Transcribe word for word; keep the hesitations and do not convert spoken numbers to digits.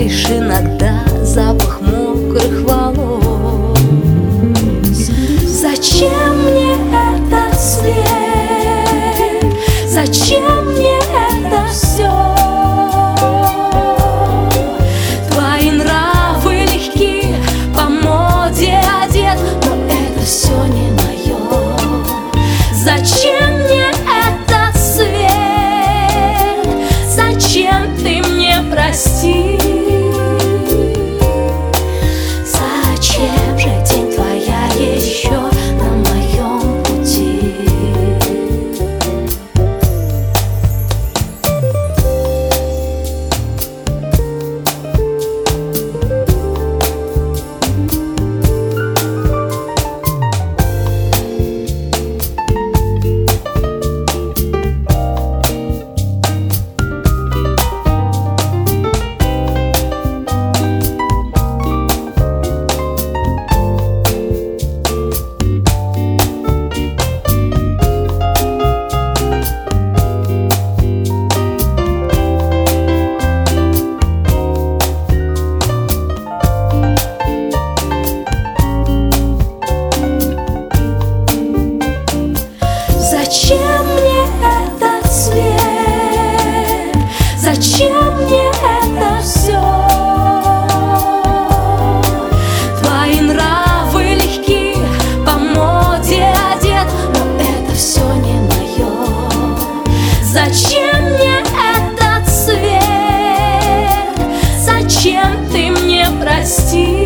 лишь иногда запах мокрых волос. Зачем мне этот свет? Зачем мне это все? Твои нравы легки, по моде одет, но это все не мое. Зачем мне этот свет? Зачем ты мне прости? Зачем же тень твоя еще на моем пути? Зачем мне этот свет? Зачем мне это все? Твои нравы легки, по моде одет, но это все не мое. Зачем мне этот свет? Зачем ты мне прости?